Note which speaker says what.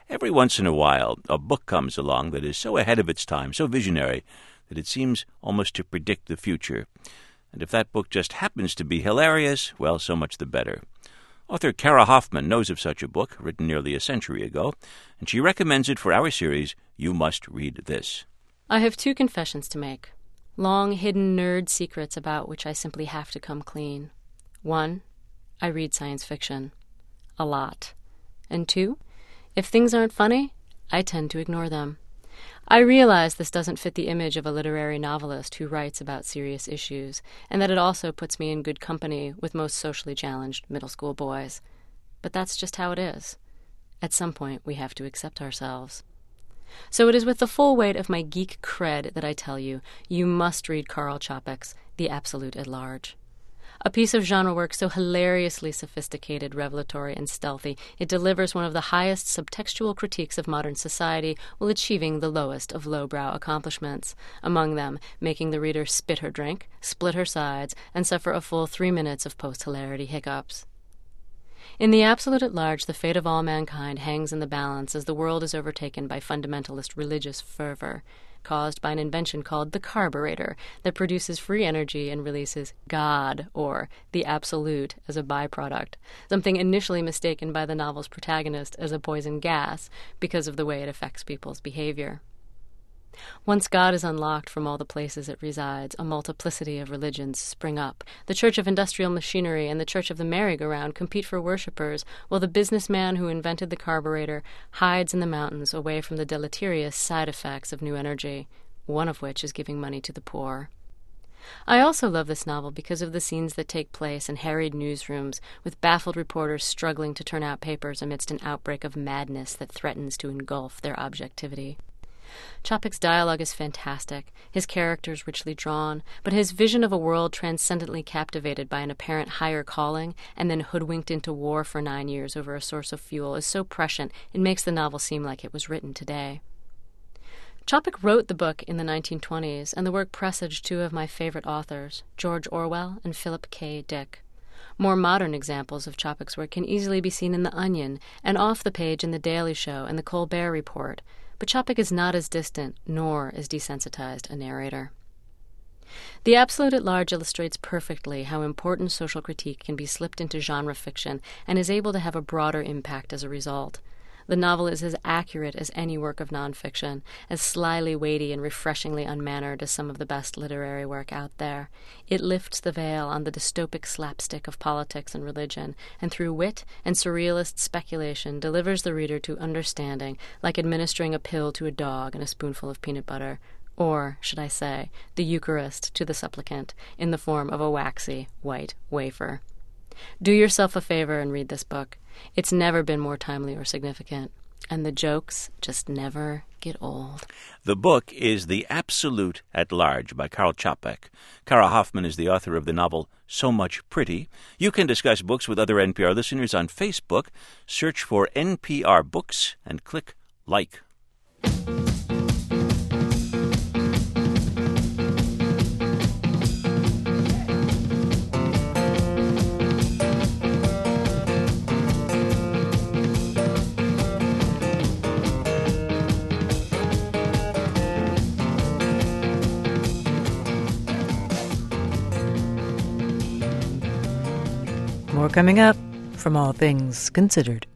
Speaker 1: Every once in a while, a book comes along that is so ahead of its time, so visionary, that it seems almost to predict the future. And if that book just happens to be hilarious, well, so much the better. Author Kara Hoffman knows of such a book, written nearly a century ago, and she recommends it for our series, You Must Read This.
Speaker 2: I have 2 confessions to make. Long, hidden nerd secrets about which I simply have to come clean. 1, I read science fiction. A lot. And 2, if things aren't funny, I tend to ignore them. I realize this doesn't fit the image of a literary novelist who writes about serious issues, and that it also puts me in good company with most socially challenged middle school boys. But that's just how it is. At some point, we have to accept ourselves. So it is with the full weight of my geek cred that I tell you, you must read Karl Čapek's The Absolute at Large. A piece of genre work so hilariously sophisticated, revelatory, and stealthy, it delivers one of the highest subtextual critiques of modern society while achieving the lowest of lowbrow accomplishments, among them making the reader spit her drink, split her sides, and suffer a full 3 minutes of post-hilarity hiccups. In The Absolute at Large, the fate of all mankind hangs in the balance as the world is overtaken by fundamentalist religious fervor, caused by an invention called the carburetor that produces free energy and releases God, or the Absolute, as a byproduct, something initially mistaken by the novel's protagonist as a poison gas because of the way it affects people's behavior. Once God is unlocked from all the places it resides, a multiplicity of religions spring up. The Church of Industrial Machinery and the Church of the Merry-Go-Round compete for worshippers, while the businessman who invented the carburetor hides in the mountains away from the deleterious side effects of new energy, one of which is giving money to the poor. I also love this novel because of the scenes that take place in harried newsrooms, with baffled reporters struggling to turn out papers amidst an outbreak of madness that threatens to engulf their objectivity. Čapek's dialogue is fantastic, his characters richly drawn, but his vision of a world transcendently captivated by an apparent higher calling and then hoodwinked into war for 9 years over a source of fuel is so prescient it makes the novel seem like it was written today. Čapek wrote the book in the 1920s, and the work presaged 2 of my favorite authors, George Orwell and Philip K. Dick. More modern examples of Čapek's work can easily be seen in The Onion and off the page in The Daily Show and The Colbert Report, but Čapek is not as distant nor as desensitized a narrator. The Absolute at Large illustrates perfectly how important social critique can be slipped into genre fiction and is able to have a broader impact as a result. The novel is as accurate as any work of nonfiction, as slyly weighty and refreshingly unmannered as some of the best literary work out there. It lifts the veil on the dystopic slapstick of politics and religion, and through wit and surrealist speculation delivers the reader to understanding, like administering a pill to a dog and a spoonful of peanut butter, or, should I say, the Eucharist to the supplicant, in the form of a waxy white wafer. Do yourself a favor and read this book. It's never been more timely or significant, and the jokes just never get old.
Speaker 1: The book is The Absolute at Large by Karl Čapek. Kara Hoffman is the author of the novel So Much Pretty. You can discuss books with other NPR listeners on Facebook. Search for NPR Books and click like.
Speaker 3: More coming up from All Things Considered.